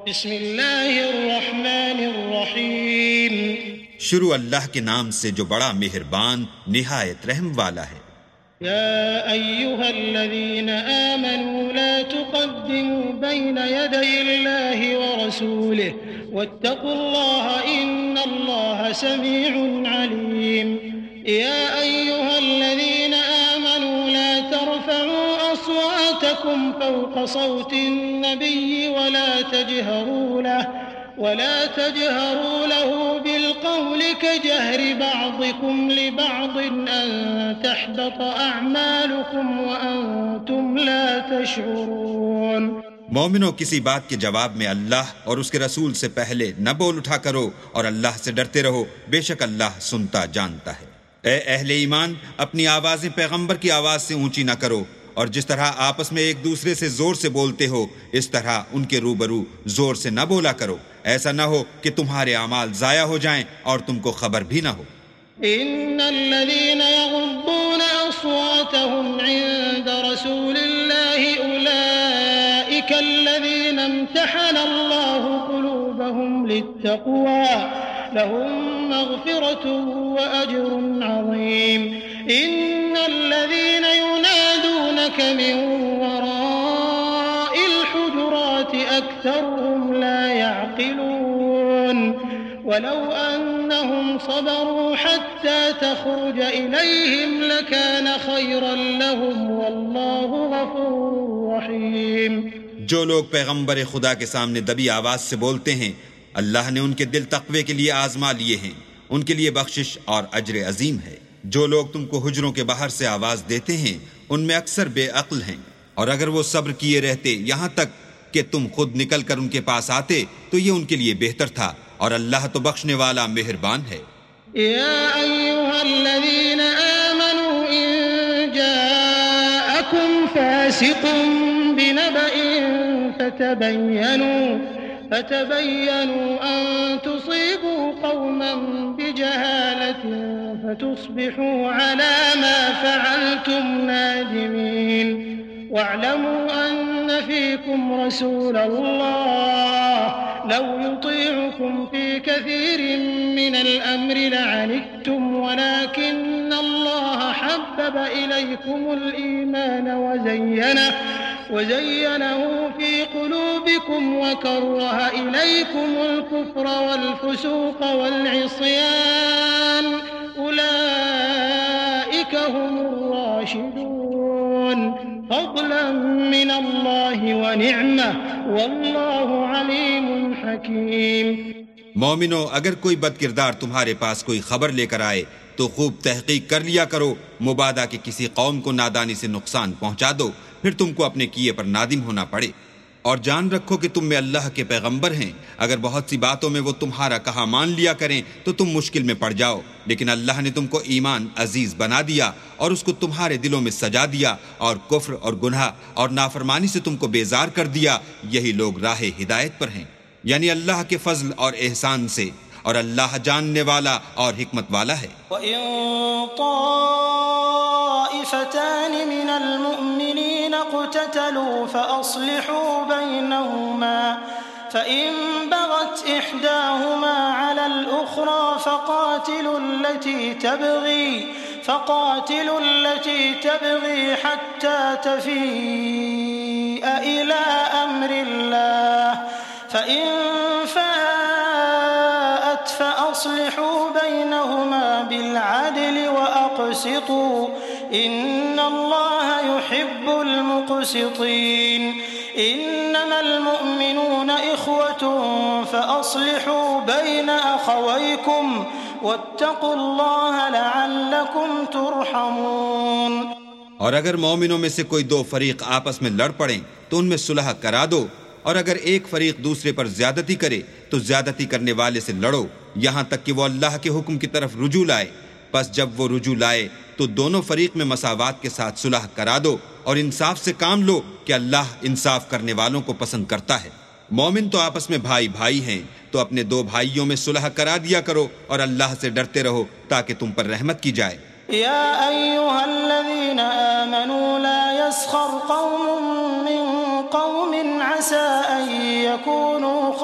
بسم اللہ الرحمن الرحیم شروع اللہ کے نام سے جو بڑا مہربان نہایت رحم والا ہے۔ یا ایہا الذین آمنوا لا تقدموا بین یدی اللہ ورسولہ واتقوا اللہ ان اللہ سمیع علیم۔ یا ایہا الذین آمنوا لا ترفعوا أصواتكم فوق صوت النبي ولا تجهروا له بالقول كجهر بعضكم لبعض أن تحبط أعمالكم وأنتم لا تشعرون۔ مومنوں کسی بات کے جواب میں اللہ اور اس کے رسول سے پہلے نہ بول اٹھا کرو اور اللہ سے ڈرتے رہو، بے شک اللہ سنتا جانتا ہے۔ اے اہل ایمان، اپنی آوازیں پیغمبر کی آواز سے اونچی نہ کرو، اور جس طرح آپس میں ایک دوسرے سے زور سے بولتے ہو اس طرح ان کے روبرو زور سے نہ بولا کرو، ایسا نہ ہو کہ تمہارے اعمال ضائع ہو جائیں اور تم کو خبر بھی نہ ہو۔ ان الذين يغضون اصواتهم عند رسول الله اولئك الذين امتحن الله قلوبهم للتقوى لهم مغفرة واجر عظيم۔ ان الذين ينادونك من وراء الحجرات اكثرهم لا يعقلون ولو انهم صبروا حتى تخرج اليهم لكان خيرا لهم والله غفور رحيم۔ جو لوگ پیغمبر خدا کے سامنے دبی آواز سے بولتے ہیں، اللہ نے ان کے دل تقوی کے لیے آزما لیے ہیں، ان کے لیے بخشش اور اجر عظیم ہے۔ جو لوگ تم کو حجروں کے باہر سے آواز دیتے ہیں ان میں اکثر بے عقل ہیں، اور اگر وہ صبر کیے رہتے یہاں تک کہ تم خود نکل کر ان کے پاس آتے تو یہ ان کے لیے بہتر تھا، اور اللہ تو بخشنے والا مہربان ہے۔ یا ایہا الذین آمنوا ان جاءکم فاسق بنبأ فتبینوا ان تصیبوا قوما بجہالة فتصبحوا على ما فعلتم نادمین۔ واعلموا ان فيكم رسول الله لو يطيعكم في كثير من الأمر لعنتم ولكن الله حبب إليكم الإيمان وزينه في قلوبكم وكره إليكم الكفر والفسوق والعصيان أولئك هم الراشدون فضلا من الله ونعمة والله عليم حكيم۔ مومنو، اگر کوئی بد کردار تمہارے پاس کوئی خبر لے کر آئے تو خوب تحقیق کر لیا کرو، مبادا کہ کسی قوم کو نادانی سے نقصان پہنچا دو، پھر تم کو اپنے کیے پر نادم ہونا پڑے۔ اور جان رکھو کہ تم میں اللہ کے پیغمبر ہیں، اگر بہت سی باتوں میں وہ تمہارا کہا مان لیا کریں تو تم مشکل میں پڑ جاؤ، لیکن اللہ نے تم کو ایمان عزیز بنا دیا اور اس کو تمہارے دلوں میں سجا دیا، اور کفر اور گناہ اور نافرمانی سے تم کو بیزار کر دیا، یہی لوگ راہ ہدایت پر ہیں، یعنی اللہ کے فضل اور احسان سے، اور اللہ جاننے والا اور حکمت والا ہے۔ وَإِن طَائِفَتَانِ مِنَ الْمُؤْمِنِينَ اقْتَتَلُوا فَأَصْلِحُوا بَيْنَهُمَا فَإِن بَغَتْ إِحْدَاهُمَا عَلَى الْأُخْرَى فَقَاتِلُوا الَّتِي تَبْغِي حَتَّى تَفِيءَ إِلَى أَمْرِ اللَّهِ فَإِن فَاءَتْ فَأَصْلِحُوا بَيْنَهُمَا بِالْعَدْلِ وَأَقْسِطُوا إِنَّ اللَّهَ يُحِبُّ الْمُقْسِطِينَ۔ إِنَّمَا الْمُؤْمِنُونَ إِخْوَةٌ فَأَصْلِحُوا بَيْنَ أَخَوَيْكُمْ وَاتَّقُوا اللَّهَ لَعَلَّكُمْ تُرْحَمُونَ۔ اور اگر مومنوں میں سے کوئی دو فریق آپس میں لڑ پڑیں تو ان میں صلح کرا دو، اور اگر ایک فریق دوسرے پر زیادتی کرے تو زیادتی کرنے والے سے لڑو یہاں تک کہ وہ اللہ کے حکم کی طرف رجوع لائے۔ پس جب وہ رجوع لائے تو دونوں فریق میں مساوات کے ساتھ صلح کرا دو، اور انصاف سے کام لو کہ اللہ انصاف کرنے والوں کو پسند کرتا ہے۔ مومن تو آپس میں بھائی بھائی ہیں، تو اپنے دو بھائیوں میں صلح کرا دیا کرو اور اللہ سے ڈرتے رہو تاکہ تم پر رحمت کی جائے۔ یا ایھا الذین آمنوا لا يسخر قوم من قوم عسى أن يكونوا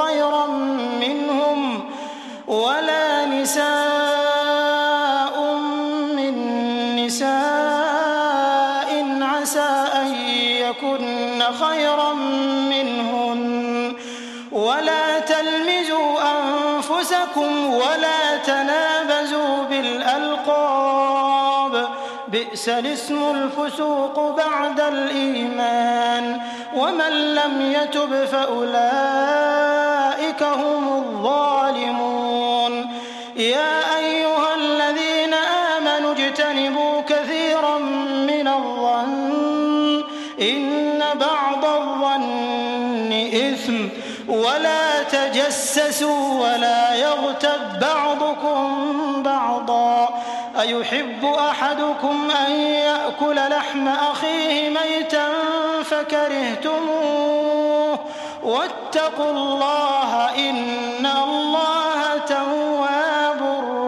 ولا تلمزوا أنفسكم ولا تنابزوا بالألقاب بئس الاسم الفسوق بعد الإيمان ومن لم يتب فأولئك هم الظالمون يا أيها الذين آمنوا اجتنبوا كثيرا من الظن إن بعض الظن إثم ولا تجسسوا ولا يغتب بعضكم بعضا أيحب أحدكم أن يأكل لحم أخيه ميتا فكرهتموه واتقوا الله إن الله تواب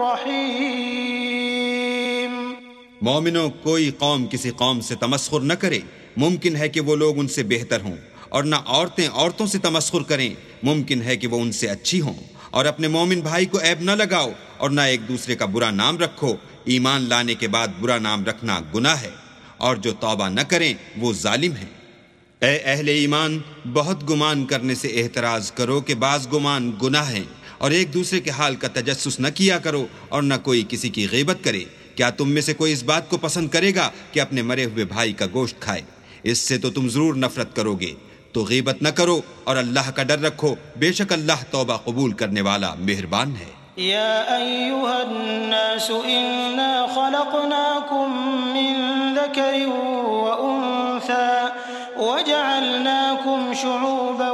رحيم. مومنوں، کوئی قوم کسی قوم سے تمسخر نہ کرے، ممکن ہے کہ وہ لوگ ان سے بہتر ہوں، اور نہ عورتیں عورتوں سے تمسخر کریں، ممکن ہے کہ وہ ان سے اچھی ہوں، اور اپنے مومن بھائی کو عیب نہ لگاؤ اور نہ ایک دوسرے کا برا نام رکھو، ایمان لانے کے بعد برا نام رکھنا گناہ ہے، اور جو توبہ نہ کریں وہ ظالم ہیں۔ اے اہل ایمان، بہت گمان کرنے سے احتراز کرو کہ بعض گمان گناہ ہیں، اور ایک دوسرے کے حال کا تجسس نہ کیا کرو، اور نہ کوئی کسی کی غیبت کرے۔ کیا تم میں سے کوئی اس بات کو پسند کرے گا کہ اپنے مرے ہوئے بھائی کا گوشت کھائے؟ اس سے تو تم ضرور نفرت کرو گے۔ تو غیبت نہ کرو اور اللہ کا ڈر رکھو، بے شک اللہ توبہ قبول کرنے والا مہربان ہے۔ يا أيها الناس إنا خلقناكم من ذكر وأنثى وجعلناكم شعوبا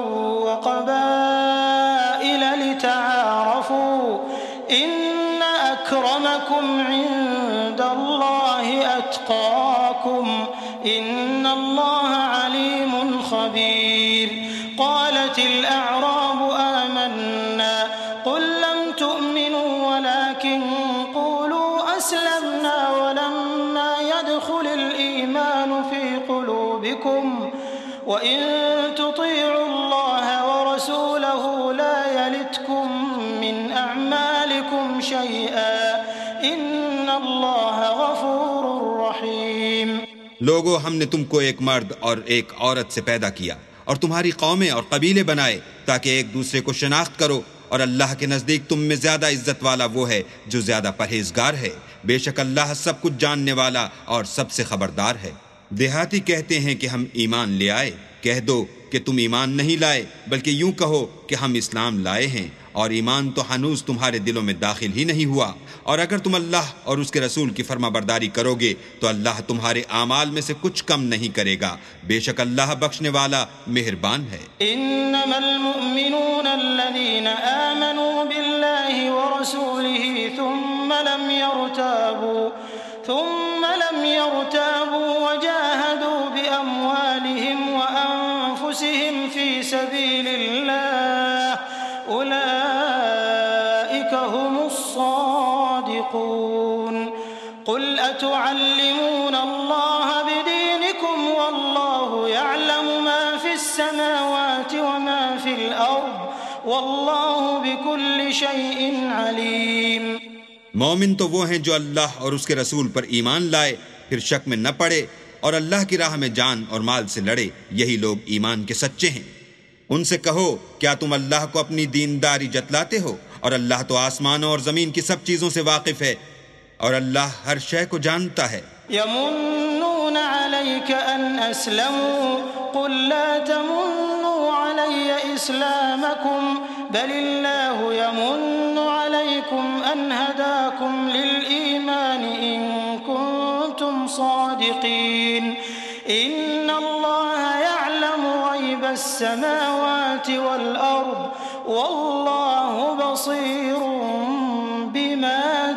وقبائل لتعارفوا إن أكرمكم عند الله أتقاكم إن الله عليم خبير. قالت الأعراب آمنا قل لم تؤمنوا ولكن قولوا أسلمنا ولما يدخل الإيمان في قلوبكم وإن تطيعوا الله ورسوله لا يلتكم من أعمالكم شيئا إن الله غفور رحيم. لوگو، ہم نے تم کو ایک مرد اور ایک عورت سے پیدا کیا اور تمہاری قومیں اور قبیلے بنائے تاکہ ایک دوسرے کو شناخت کرو، اور اللہ کے نزدیک تم میں زیادہ عزت والا وہ ہے جو زیادہ پرہیزگار ہے۔ بے شک اللہ سب کچھ جاننے والا اور سب سے خبردار ہے۔ دیہاتی کہتے ہیں کہ ہم ایمان لے آئے، کہہ دو کہ تم ایمان نہیں لائے، بلکہ یوں کہو کہ ہم اسلام لائے ہیں، اور ایمان تو ہنوز تمہارے دلوں میں داخل ہی نہیں ہوا، اور اگر تم اللہ اور اس کے رسول کی فرما برداری کرو گے تو اللہ تمہارے اعمال میں سے کچھ کم نہیں کرے گا، بے شک اللہ بخشنے والا مہربان ہے۔ انما المؤمنون الذين آمنوا بالله ورسوله ثم لم يرتابوا وجاهدوا بأموالهم وأنفسهم في سبيل الله أولئك هم الصادقون. قل أتعلمون الله بدينكم والله يعلم ما في السماوات وما في الأرض والله بكل شيء عليم. مومن تو وہ ہیں جو اللہ اور اس کے رسول پر ایمان لائے، پھر شک میں نہ پڑے اور اللہ کی راہ میں جان اور مال سے لڑے، یہی لوگ ایمان کے سچے ہیں۔ ان سے کہو، کیا تم اللہ کو اپنی دینداری جتلاتے ہو؟ اور اللہ تو آسمانوں اور زمین کی سب چیزوں سے واقف ہے، اور اللہ ہر شے کو جانتا ہے۔ يمنون عليك أن أسلموا قل لا تمنوا علي إسلامكم بل الله يمن عليكم أن هداكم للإيمان إن كنتم صادقين إن الله يعلم غيب السماوات والأرض والله بصير بما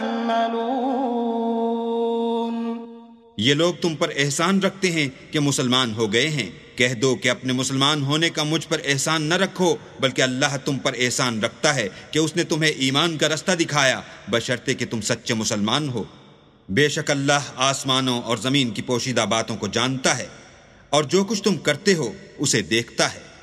تعملون. یہ لوگ تم پر احسان رکھتے ہیں کہ مسلمان ہو گئے ہیں، کہہ دو کہ اپنے مسلمان ہونے کا مجھ پر احسان نہ رکھو، بلکہ اللہ تم پر احسان رکھتا ہے کہ اس نے تمہیں ایمان کا رستہ دکھایا، بشرطے کہ تم سچے مسلمان ہو۔ بے شک اللہ آسمانوں اور زمین کی پوشیدہ باتوں کو جانتا ہے، اور جو کچھ تم کرتے ہو اسے دیکھتا ہے۔